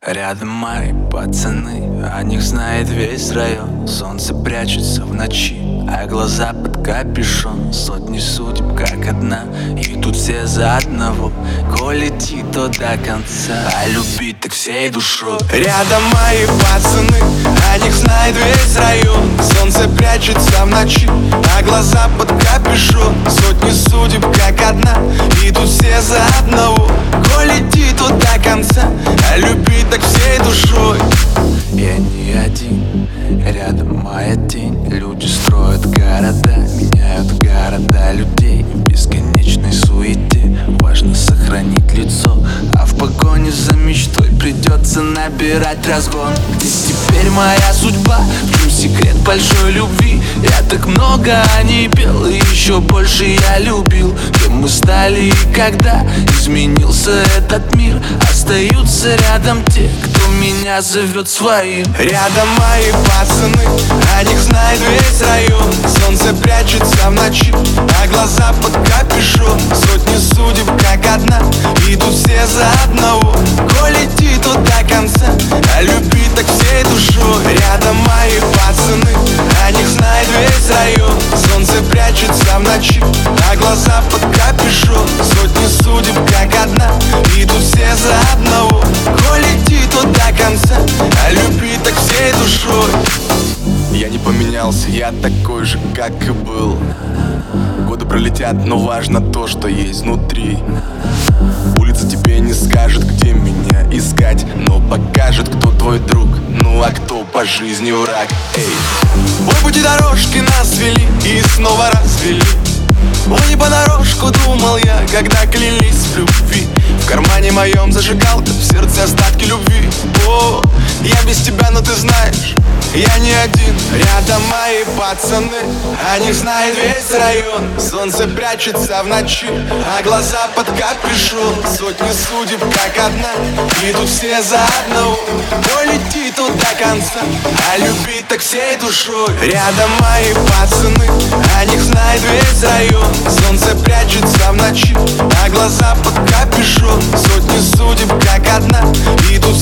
Рядом мои пацаны, о них знает весь район. Солнце прячется в ночи, а глаза под капюшон. Сотни судеб как одна, и тут все за одного. Коль идти, то до конца, а любить так всей душой. Рядом мои пацаны, о них знает весь район. Солнце прячется в ночи, а глаза под капюшон. Сотни судеб как одна, и тут все за одного. Коль идти, то до конца, а любить так всей душой. Я не один, рядом моя тень. Люди строят города, меняют города людей. В бесконечной суете важно сохранить лицо, а в погоне за мечтой придется набирать разгон. Где теперь моя судьба? В чем секрет большой любви? Я так много о ней пел, и еще больше я любил. Кем мы стали и когда изменился этот мир? Остаются рядом те, кто меня зовет своим. Рядом мои пацаны, о них знает весь район. Солнце прячется в ночи, а глаза под капюшон. Сотни судеб как одна, и тут все за одного. Коль идти, то до конца, а любить так всей душой. Рядом мои пацаны, о них знает весь район. Солнце прячется в ночи, а глаза под капюшон. Сотни судеб как одна, и тут все за одного. Коль идти, то до конца, а любить так всей душой. Я не поменялся, я такой же, как и был. Годы пролетят, но важно то, что есть внутри. Улица тебе не скажет, где меня искать, но покажет, кто твой друг, ну а кто по жизни враг. Эй. Ой, пути дорожки нас вели и снова развели. Ой, не понарошку думал я, когда клялись в любви. В кармане моем зажигалка, в сердце остатки любви. О, я без тебя, но ты знаешь, я не один. Рядом мои пацаны, о них знает весь район. Солнце прячется в ночи, а глаза под капюшон. Сотни судеб как одна, и тут все за одного. Коль идти, тут до конца, а любить так всей душой. Рядом мои пацаны, о них знает весь район. Солнце прячется в ночи, а глаза под капюшон. Сотни судеб как одна, и тут